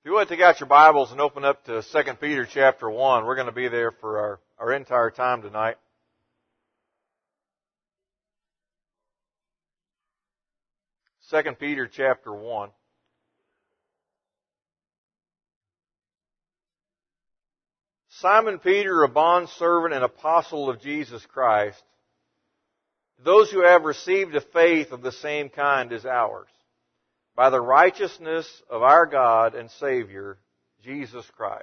you want to take out your Bibles and open up to 2 Peter chapter 1, we're going to be there for our entire time tonight. Second Peter chapter 1. Simon Peter, a bondservant and apostle of Jesus Christ, to those who have received a faith of the same kind as ours, by the righteousness of our God and Savior, Jesus Christ.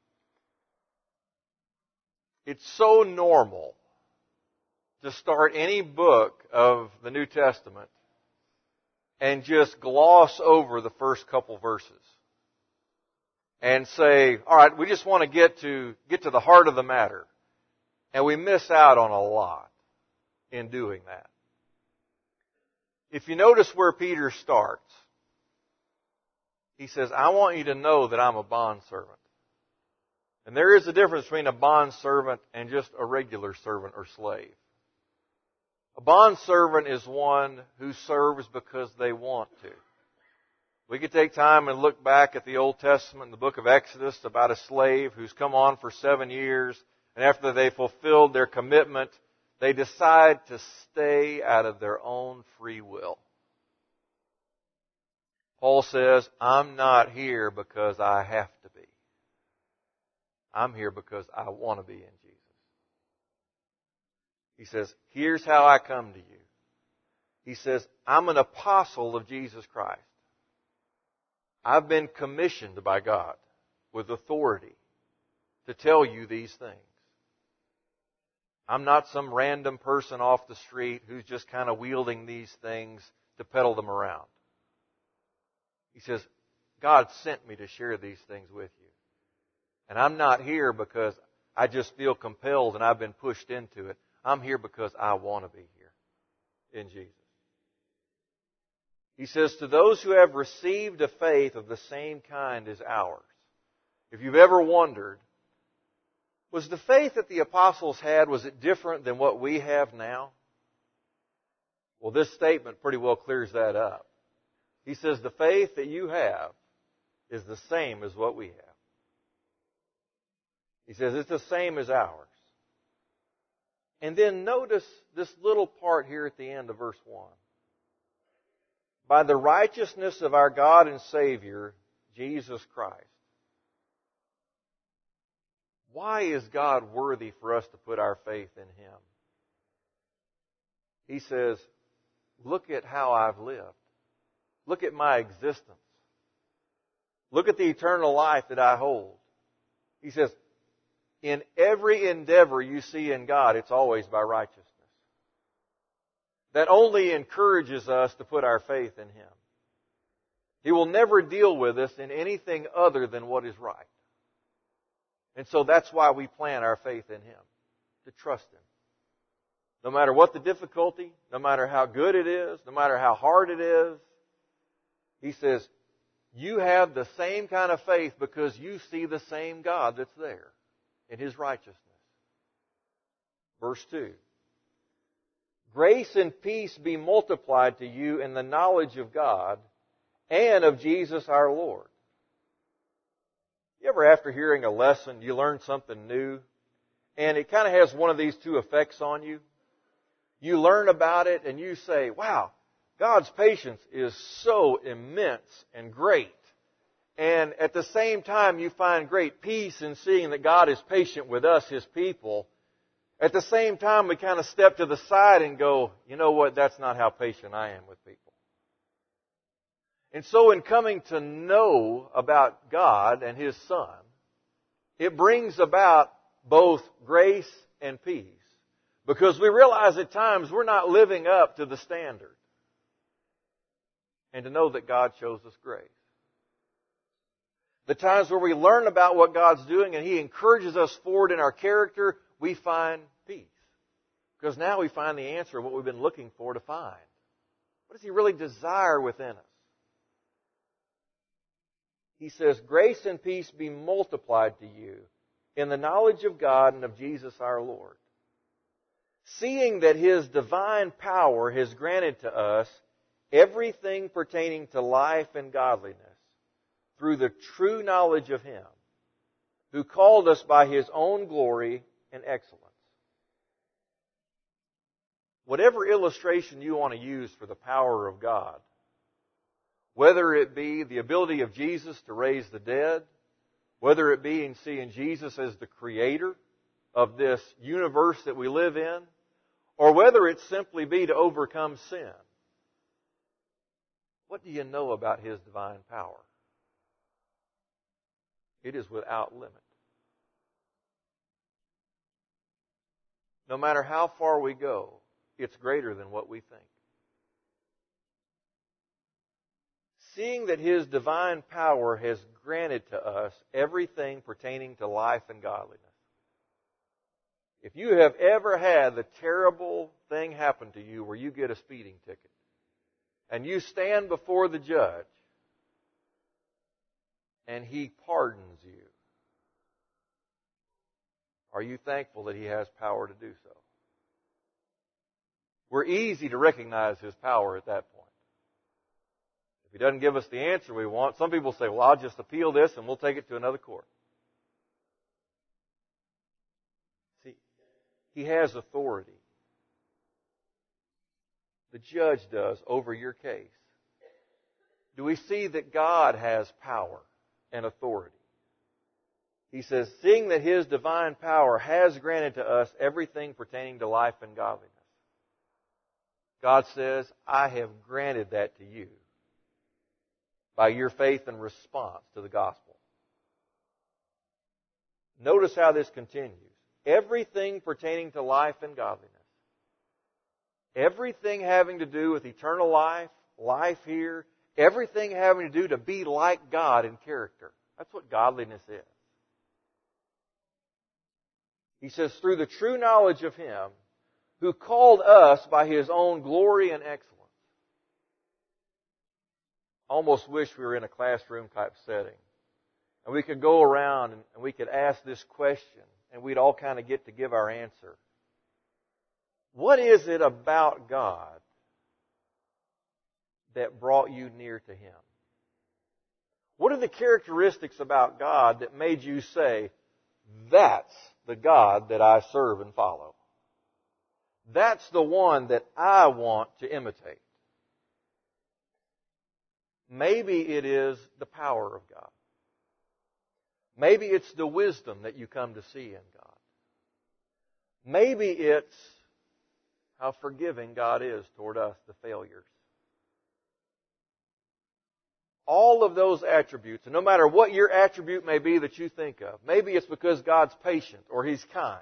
It's so normal to start any book of the New Testament and just gloss over the first couple verses and say, all right, we just want to get to the heart of the matter. And we miss out on a lot in doing that. If you notice where Peter starts, he says, I want you to know that I'm a bondservant. And there is a difference between a bondservant and just a regular servant or slave. A bondservant is one who serves because they want to. We could take time and look back at the Old Testament in the book of Exodus about a slave who's come on for 7 years, and after they fulfilled their commitment, they decide to stay out of their own free will. Paul says, I'm not here because I have to be. I'm here because I want to be in Jesus. He says, here's how I come to you. He says, I'm an apostle of Jesus Christ. I've been commissioned by God with authority to tell you these things. I'm not some random person off the street who's just kind of wielding these things to peddle them around. He says, God sent me to share these things with you. And I'm not here because I just feel compelled and I've been pushed into it. I'm here because I want to be here in Jesus. He says, to those who have received a faith of the same kind as ours. If you've ever wondered, was the faith that the apostles had, was it different than what we have now? Well, this statement pretty well clears that up. He says, the faith that you have is the same as what we have. He says, it's the same as ours. And then notice this little part here at the end of verse 1. By the righteousness of our God and Savior, Jesus Christ. Why is God worthy for us to put our faith in Him? He says, look at how I've lived. Look at my existence. Look at the eternal life that I hold. He says, in every endeavor you see in God, it's always by righteousness. That only encourages us to put our faith in Him. He will never deal with us in anything other than what is right. And so that's why we plant our faith in Him, to trust Him. No matter what the difficulty, no matter how good it is, no matter how hard it is, He says, you have the same kind of faith because you see the same God that's there in His righteousness. Verse 2. Grace and peace be multiplied to you in the knowledge of God and of Jesus our Lord. You ever, after hearing a lesson, you learn something new, and it kind of has one of these two effects on you? You learn about it and you say, wow, God's patience is so immense and great. And at the same time, you find great peace in seeing that God is patient with us, His people. At the same time, we kind of step to the side and go, you know what, that's not how patient I am with people. And so in coming to know about God and His Son, it brings about both grace and peace. Because we realize at times we're not living up to the standard. And to know that God shows us grace. The times where we learn about what God's doing and He encourages us forward in our character, we find peace. Because now we find the answer of what we've been looking for to find. What does He really desire within us? He says, grace and peace be multiplied to you in the knowledge of God and of Jesus our Lord. Seeing that His divine power has granted to us everything pertaining to life and godliness through the true knowledge of Him, who called us by His own glory and excellence. Whatever illustration you want to use for the power of God, whether it be the ability of Jesus to raise the dead, whether it be in seeing Jesus as the creator of this universe that we live in, or whether it simply be to overcome sin, what do you know about His divine power? It is without limit. No matter how far we go, it's greater than what we think. Seeing that His divine power has granted to us everything pertaining to life and godliness. If you have ever had the terrible thing happen to you where you get a speeding ticket, and you stand before the judge, and he pardons you, are you thankful that He has power to do so? We're easy to recognize His power at that point. If He doesn't give us the answer we want, some people say, well, I'll just appeal this and we'll take it to another court. See, He has authority. The judge does over your case. Do we see that God has power and authority? He says, seeing that His divine power has granted to us everything pertaining to life and godliness. God says, I have granted that to you by your faith and response to the gospel. Notice how this continues. Everything pertaining to life and godliness. Everything having to do with eternal life, life here, everything having to do to be like God in character. That's what godliness is. He says, through the true knowledge of Him, who called us by His own glory and excellence. I almost wish we were in a classroom type setting. And we could go around and we could ask this question and we'd all kind of get to give our answer. What is it about God that brought you near to Him? What are the characteristics about God that made you say, that's the God that I serve and follow? That's the one that I want to imitate. Maybe it is the power of God. Maybe it's the wisdom that you come to see in God. Maybe it's how forgiving God is toward us, the failures. All of those attributes, and no matter what your attribute may be that you think of, maybe it's because God's patient or He's kind.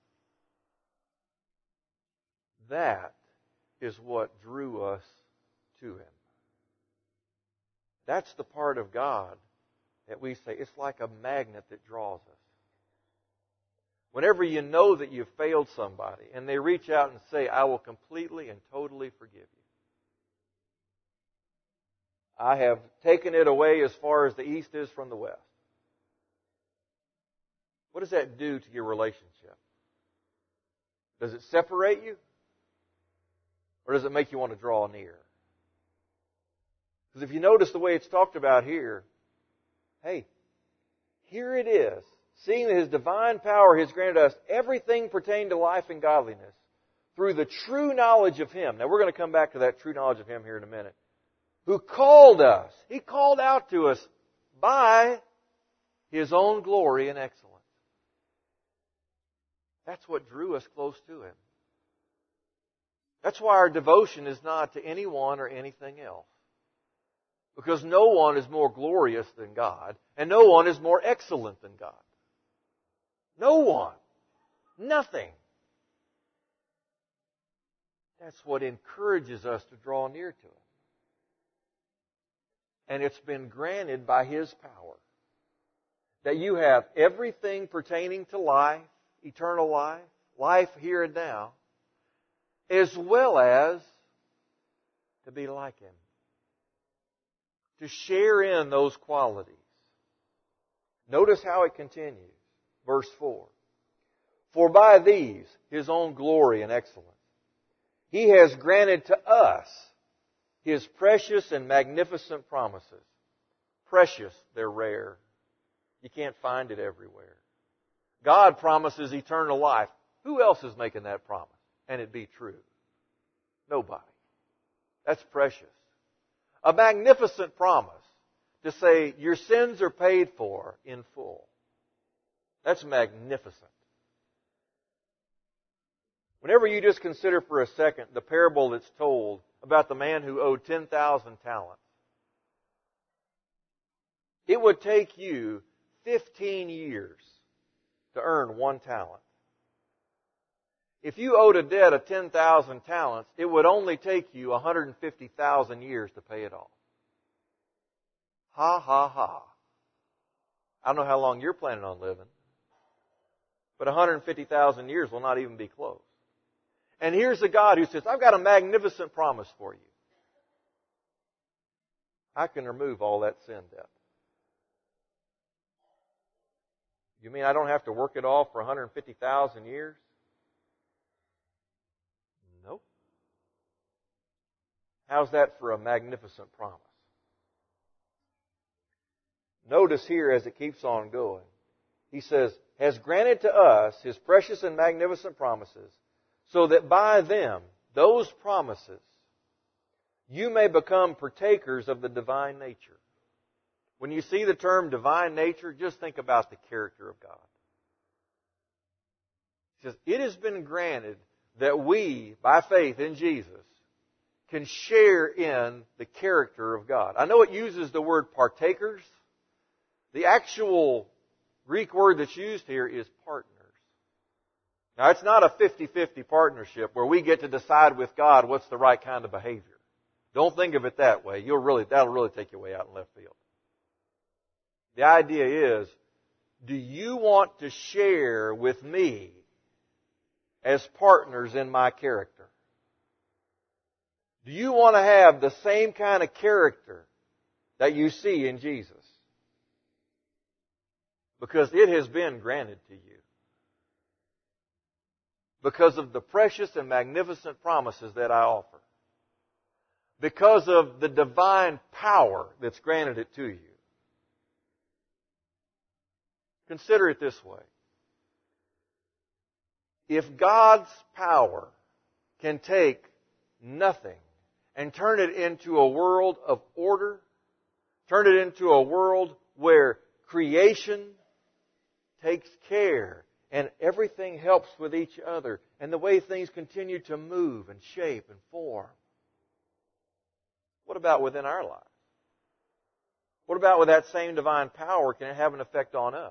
That is what drew us to Him. That's the part of God that we say, it's like a magnet that draws us. Whenever you know that you've failed somebody and they reach out and say, I will completely and totally forgive you. I have taken it away as far as the east is from the west. What does that do to your relationship? Does it separate you? Or does it make you want to draw near? Because if you notice the way it's talked about here, hey, here it is. Seeing that His divine power has granted us everything pertaining to life and godliness through the true knowledge of Him. Now we're going to come back to that true knowledge of Him here in a minute. Who called us. He called out to us by His own glory and excellence. That's what drew us close to Him. That's why our devotion is not to anyone or anything else. Because no one is more glorious than God, and no one is more excellent than God. No one. Nothing. That's what encourages us to draw near to Him. And it's been granted by His power that you have everything pertaining to life, eternal life, life here and now, as well as to be like Him. To share in those qualities. Notice how it continues. Verse 4. For by these, His own glory and excellence, He has granted to us His precious and magnificent promises, precious, they're rare. You can't find it everywhere. God promises eternal life. Who else is making that promise? And it be true? Nobody. That's precious. A magnificent promise to say your sins are paid for in full. That's magnificent. Whenever you just consider for a second the parable that's told about the man who owed 10,000 talents, it would take you 15 years to earn 1 talent. If you owed a debt of 10,000 talents, it would only take you 150,000 years to pay it off. Ha, ha, ha. I don't know how long you're planning on living, but 150,000 years will not even be close. And here's a God who says, I've got a magnificent promise for you. I can remove all that sin debt. You mean I don't have to work it off for 150,000 years? Nope. How's that for a magnificent promise? Notice here as it keeps on going, he says, has granted to us his precious and magnificent promises, so that by them, those promises, you may become partakers of the divine nature. When you see the term divine nature, just think about the character of God. He says, it has been granted that we, by faith in Jesus, can share in the character of God. I know it uses the word partakers. The actual Greek word that's used here is partners. Now, it's not a 50-50 partnership where we get to decide with God what's the right kind of behavior. Don't think of it that way. That'll really take you way out in left field. The idea is, do you want to share with me as partners in my character? Do you want to have the same kind of character that you see in Jesus? Because it has been granted to you. Because of the precious and magnificent promises that I offer. Because of the divine power that's granted it to you. Consider it this way. If God's power can take nothing and turn it into a world of order, turn it into a world where creation takes care and everything helps with each other and the way things continue to move and shape and form, what about within our lives? What about with that same divine power can it have an effect on us?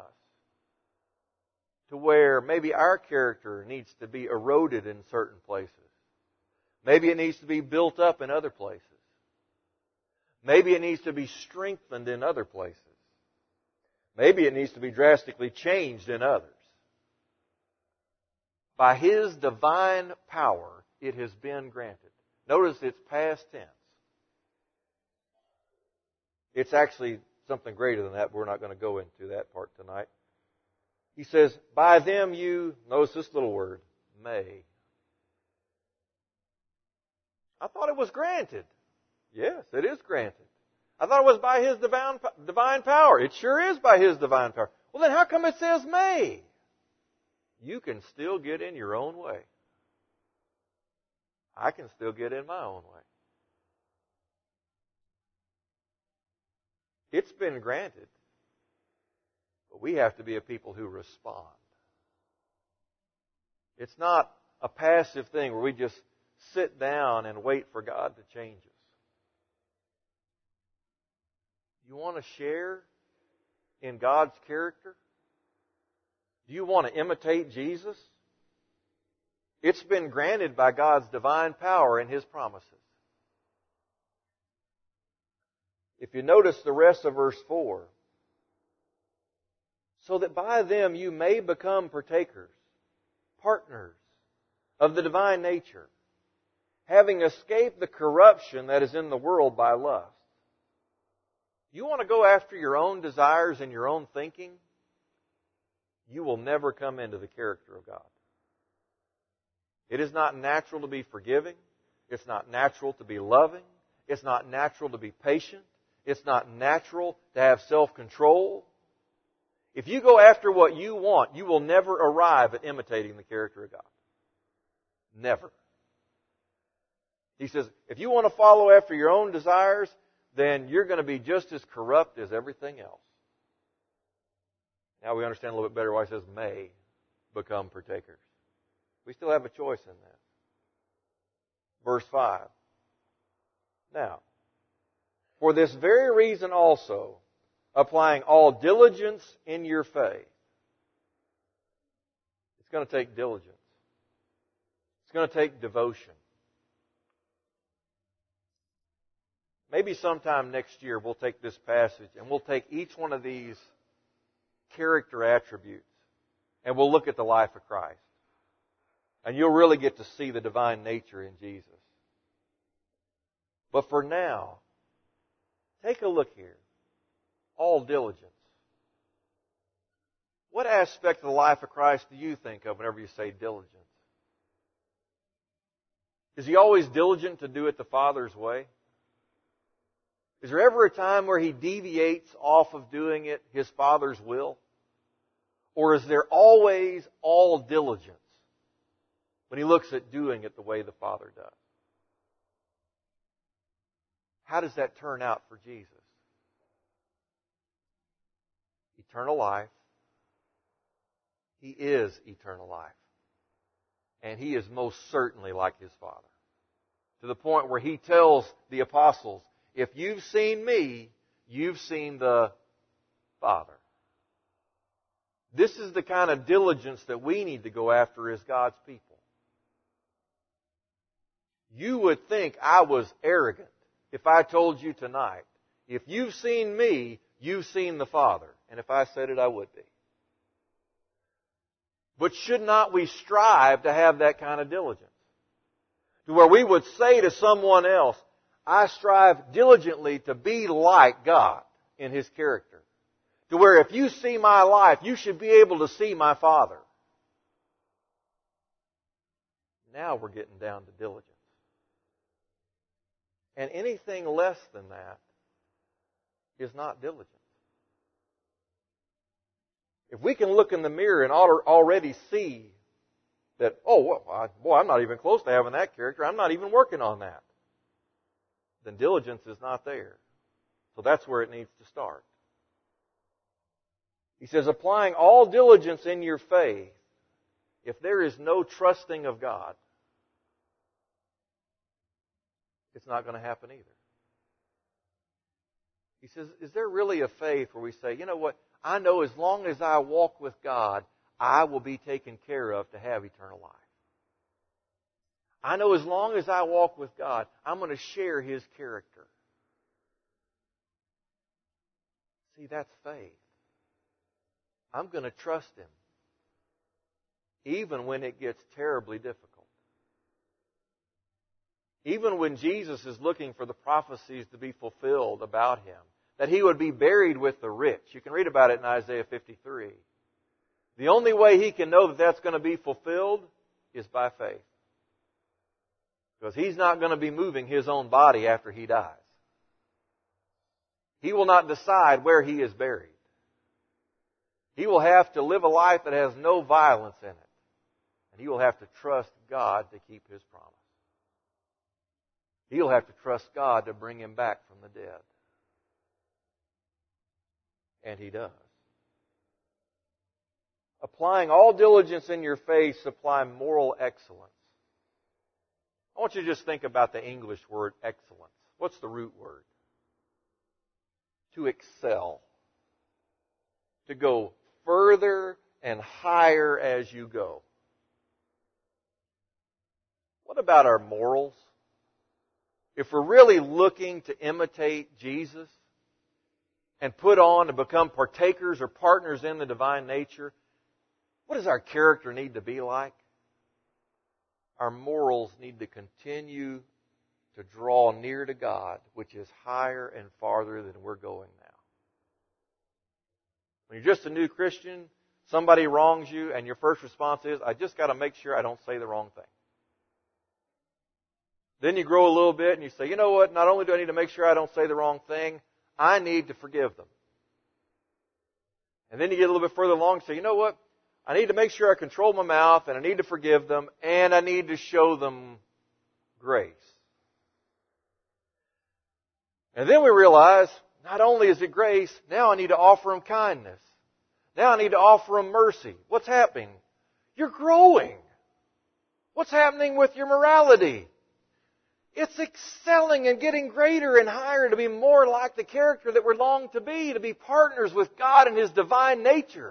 To where maybe our character needs to be eroded in certain places. Maybe it needs to be built up in other places. Maybe it needs to be strengthened in other places. Maybe it needs to be drastically changed in others. By His divine power, it has been granted. Notice it's past tense. It's actually something greater than that, but we're not going to go into that part tonight. He says, by them you, notice this little word, may. I thought it was granted. Yes, it is granted. I thought it was by His divine power. It sure is by His divine power. Well, then how come it says may? You can still get in your own way. I can still get in my own way. It's been granted. But we have to be a people who respond. It's not a passive thing where we just sit down and wait for God to change us. You want to share in God's character? Do you want to imitate Jesus? It's been granted by God's divine power and His promises. If you notice the rest of verse 4, so that by them you may become partakers, partners of the divine nature, having escaped the corruption that is in the world by lust. You want to go after your own desires and your own thinking? You will never come into the character of God. It is not natural to be forgiving. It's not natural to be loving. It's not natural to be patient. It's not natural to have self-control. If you go after what you want, you will never arrive at imitating the character of God. Never. He says, if you want to follow after your own desires, then you're going to be just as corrupt as everything else. Now we understand a little bit better why he says may become partakers. We still have a choice in that. Verse 5. Now, for this very reason also, applying all diligence in your faith. It's going to take diligence. It's going to take devotion. Maybe sometime next year we'll take this passage and we'll take each one of these character attributes and we'll look at the life of Christ. And you'll really get to see the divine nature in Jesus. But for now, take a look here. All diligence. What aspect of the life of Christ do you think of whenever you say diligence? Is He always diligent to do it the Father's way? Is there ever a time where He deviates off of doing it His Father's will? Or is there always all diligence when He looks at doing it the way the Father does? How does that turn out for Jesus? Eternal life. He is eternal life. And He is most certainly like His Father. To the point where He tells the apostles, if you've seen me, you've seen the Father. This is the kind of diligence that we need to go after as God's people. You would think I was arrogant if I told you tonight, if you've seen me, you've seen the Father. And if I said it, I would be. But should not we strive to have that kind of diligence? To where we would say to someone else, I strive diligently to be like God in His character. To where if you see my life, you should be able to see my Father. Now we're getting down to diligence. And anything less than that is not diligent. If we can look in the mirror and already see that, I'm not even close to having that character, I'm not even working on that, then diligence is not there. So that's where it needs to start. He says, applying all diligence in your faith, if there is no trusting of God, it's not going to happen either. He says, is there really a faith where we say, you know what, I know as long as I walk with God, I will be taken care of to have eternal life. I know as long as I walk with God, I'm going to share His character. See, that's faith. I'm going to trust Him, even when it gets terribly difficult. Even when Jesus is looking for the prophecies to be fulfilled about Him, that He would be buried with the rich. You can read about it in Isaiah 53. The only way He can know that that's going to be fulfilled is by faith. Because He's not going to be moving His own body after He dies. He will not decide where He is buried. He will have to live a life that has no violence in it. And He will have to trust God to keep His promise. He'll have to trust God to bring Him back from the dead. And He does. Applying all diligence in your faith, supply moral excellence. I want you to just think about the English word excellence. What's the root word? To excel. To go further and higher as you go. What about our morals? If we're really looking to imitate Jesus and put on to become partakers or partners in the divine nature, what does our character need to be like? Our morals need to continue to draw near to God, which is higher and farther than we're going now. When you're just a new Christian, somebody wrongs you, and your first response is, I just got to make sure I don't say the wrong thing. Then you grow a little bit and you say, you know what, not only do I need to make sure I don't say the wrong thing, I need to forgive them. And then you get a little bit further along and say, you know what? I need to make sure I control my mouth, and I need to forgive them, and I need to show them grace. And then we realize, not only is it grace, now I need to offer them kindness. Now I need to offer them mercy. What's happening? You're growing. What's happening with your morality? It's excelling and getting greater and higher to be more like the character that we long to be partners with God and His divine nature.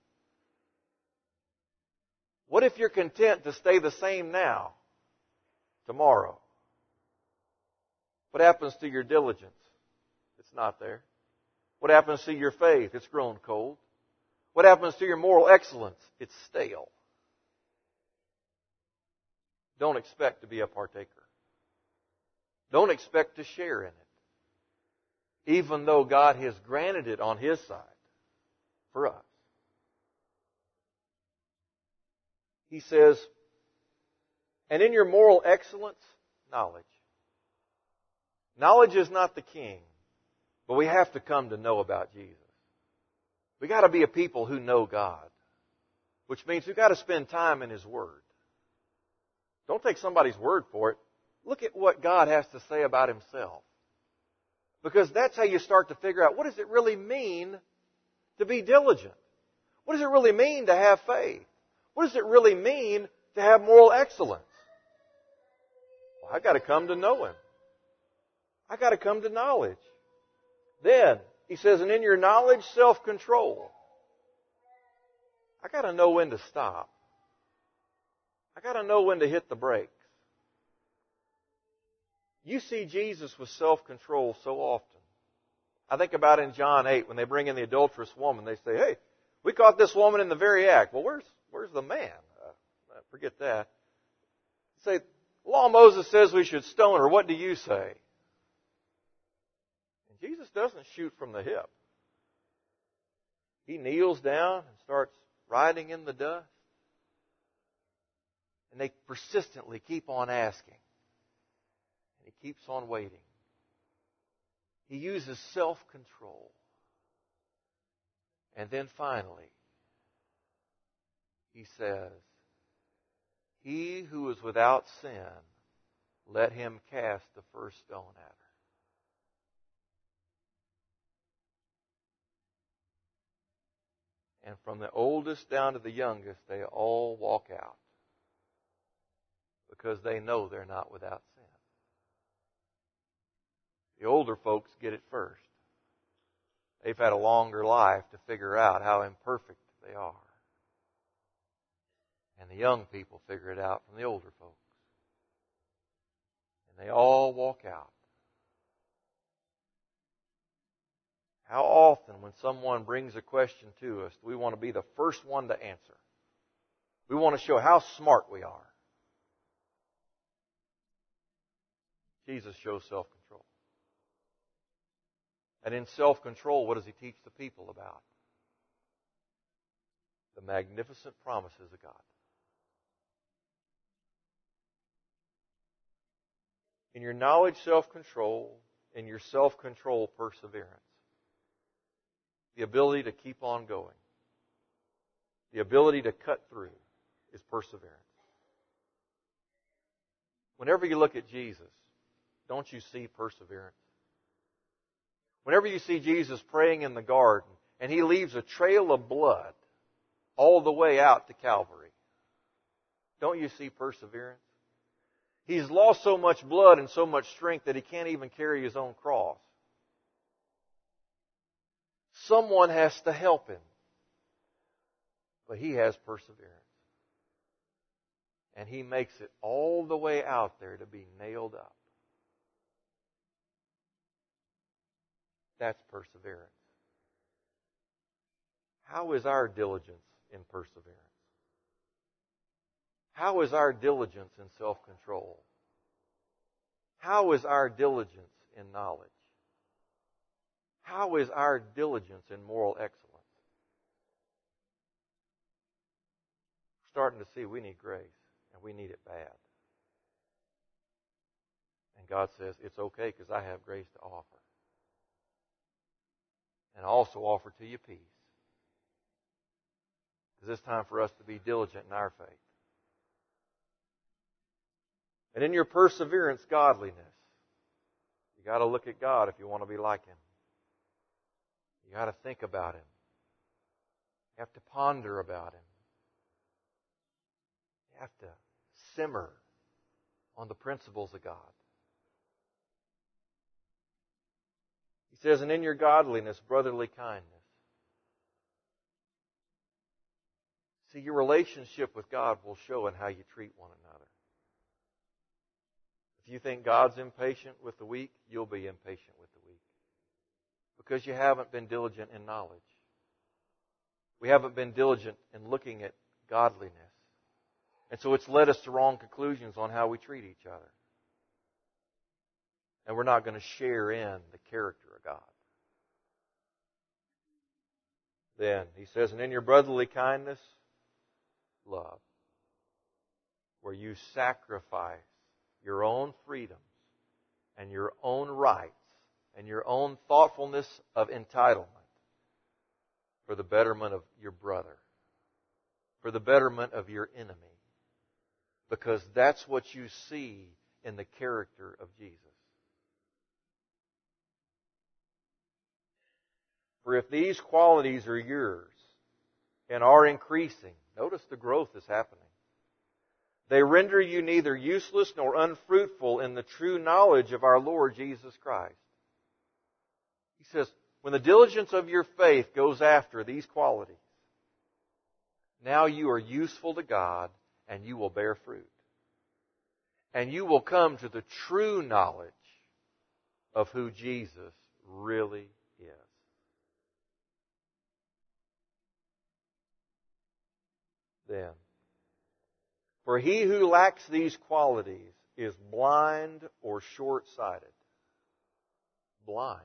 What if you're content to stay the same now, tomorrow? What happens to your diligence? It's not there. What happens to your faith? It's grown cold. What happens to your moral excellence? It's stale. Don't expect to be a partaker. Don't expect to share in it, even though God has granted it on His side for us. He says, and in your moral excellence, knowledge. Knowledge is not the king, but we have to come to know about Jesus. We've got to be a people who know God, which means we've got to spend time in His Word. Don't take somebody's word for it. Look at what God has to say about Himself. Because that's how you start to figure out, what does it really mean to be diligent? What does it really mean to have faith? What does it really mean to have moral excellence? Well, I've got to come to know Him. I've got to come to knowledge. Then, he says, and in your knowledge, self-control. I've got to know when to stop. I've got to know when to hit the brakes. You see Jesus with self-control so often. I think about in John 8, when they bring in the adulterous woman, they say, hey, we caught this woman in the very act. Well, where's the man? Forget that. Say, law of Moses says we should stone her. What do you say? And Jesus doesn't shoot from the hip. He kneels down and starts writing in the dust. And they persistently keep on asking. And He keeps on waiting. He uses self-control. And then finally, He says, he who is without sin, let him cast the first stone at her. And from the oldest down to the youngest, they all walk out. Because they know they're not without sin. The older folks get it first. They've had a longer life to figure out how imperfect they are. And the young people figure it out from the older folks. And they all walk out. How often when someone brings a question to us, do we want to be the first one to answer? We want to show how smart we are. Jesus shows self-control. And in self-control, what does He teach the people about? The magnificent promises of God. In your knowledge, self-control. In your self-control, perseverance. The ability to keep on going. The ability to cut through is perseverance. Whenever you look at Jesus, don't you see perseverance? Whenever you see Jesus praying in the garden and He leaves a trail of blood all the way out to Calvary, don't you see perseverance? He's lost so much blood and so much strength that He can't even carry His own cross. Someone has to help Him. But He has perseverance. And He makes it all the way out there to be nailed up. That's perseverance. How is our diligence in perseverance? How is our diligence in self-control? How is our diligence in knowledge? How is our diligence in moral excellence? We're starting to see we need grace, and we need it bad. And God says, it's okay because I have grace to offer. and I also offer to you peace. Because it's time for us to be diligent in our faith. And in your perseverance, godliness. You got to look at God if you want to be like Him. You got to think about Him. You have to ponder about Him. You have to simmer on the principles of God. He says, and in your godliness, brotherly kindness. See, your relationship with God will show in how you treat one another. If you think God's impatient with the weak, you'll be impatient with the weak. Because you haven't been diligent in knowledge. We haven't been diligent in looking at godliness. And so it's led us to wrong conclusions on how we treat each other. And we're not going to share in the character of God. Then, he says, and in your brotherly kindness, love. Where you sacrifice your own freedoms and your own rights and your own thoughtfulness of entitlement for the betterment of your brother, for the betterment of your enemy. Because that's what you see in the character of Jesus. For if these qualities are yours and are increasing, notice the growth is happening. They render you neither useless nor unfruitful in the true knowledge of our Lord Jesus Christ. He says, when the diligence of your faith goes after these qualities, now you are useful to God and you will bear fruit. And you will come to the true knowledge of who Jesus really is. Then, for he who lacks these qualities is blind or short-sighted. Blind.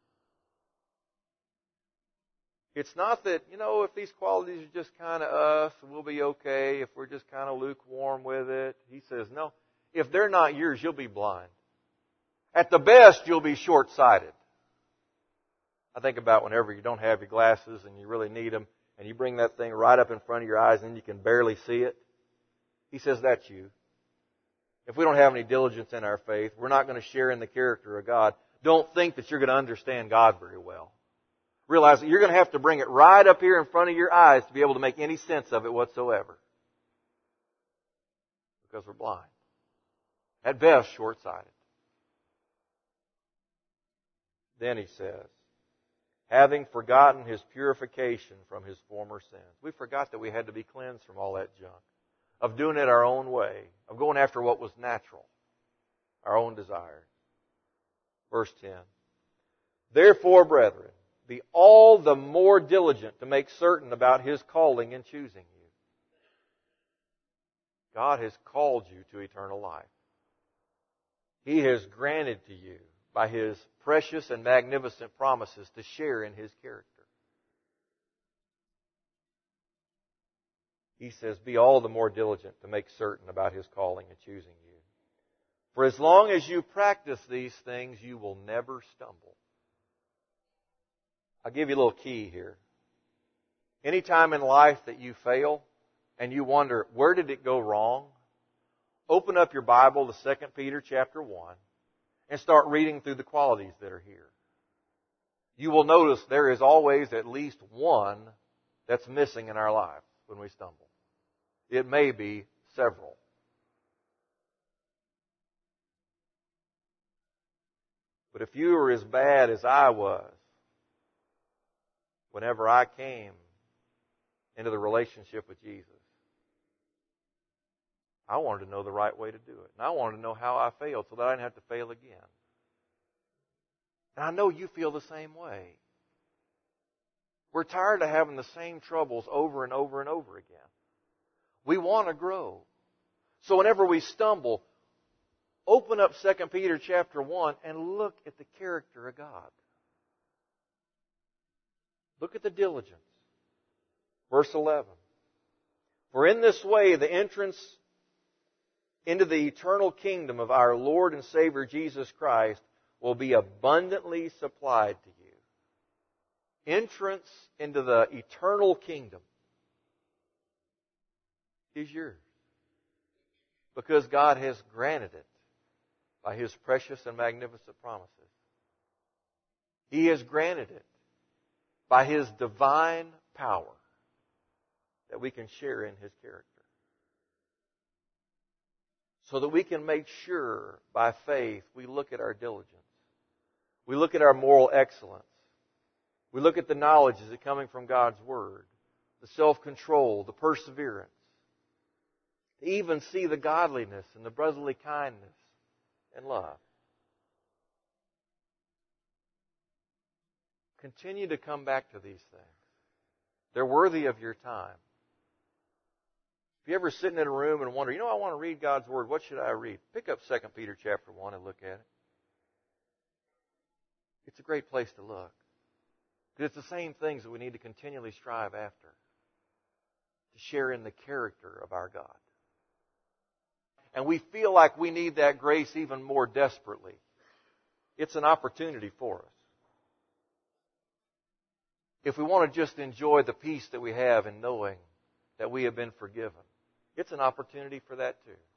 It's not that, if these qualities are just kind of us, we'll be okay. If we're just kind of lukewarm with it. He says, no. If they're not yours, you'll be blind. At the best, you'll be short-sighted. I think about whenever you don't have your glasses and you really need them, and you bring that thing right up in front of your eyes and you can barely see it. He says, that's you. If we don't have any diligence in our faith, we're not going to share in the character of God. Don't think that you're going to understand God very well. Realize that you're going to have to bring it right up here in front of your eyes to be able to make any sense of it whatsoever. Because we're blind. At best, short-sighted. Then he says, having forgotten his purification from his former sins. We forgot that we had to be cleansed from all that junk. Of doing it our own way. Of going after what was natural. Our own desires. Verse 10. Therefore, brethren, be all the more diligent to make certain about His calling and choosing you. God has called you to eternal life. He has granted to you by His precious and magnificent promises to share in His character. He says, be all the more diligent to make certain about His calling and choosing you. For as long as you practice these things, you will never stumble. I'll give you a little key here. Any time in life that you fail and you wonder, where did it go wrong? Open up your Bible to 2 Peter chapter 1 and start reading through the qualities that are here. You will notice there is always at least one that's missing in our lives when we stumble. It may be several. But if you were as bad as I was, whenever I came into the relationship with Jesus, I wanted to know the right way to do it. And I wanted to know how I failed so that I didn't have to fail again. And I know you feel the same way. We're tired of having the same troubles over and over and over again. We want to grow. So whenever we stumble, open up 2 Peter chapter 1 and look at the character of God. Look at the diligence. Verse 11. For in this way the entrance into the eternal kingdom of our Lord and Savior Jesus Christ will be abundantly supplied to you. entrance into the eternal kingdom is yours. Because God has granted it by His precious and magnificent promises. He has granted it by His divine power that we can share in His character. So that we can make sure by faith we look at our diligence. We look at our moral excellence. We look at the knowledge is it coming from God's Word, the self-control, the perseverance. To even see the godliness and the brotherly kindness and love. Continue to come back to these things. They're worthy of your time. If you ever sitting in a room and wonder, I want to read God's Word, what should I read? Pick up 2 Peter chapter 1 and look at it. It's a great place to look. Because it's the same things that we need to continually strive after. To share in the character of our God. And we feel like we need that grace even more desperately. It's an opportunity for us. If we want to just enjoy the peace that we have in knowing that we have been forgiven, it's an opportunity for that too.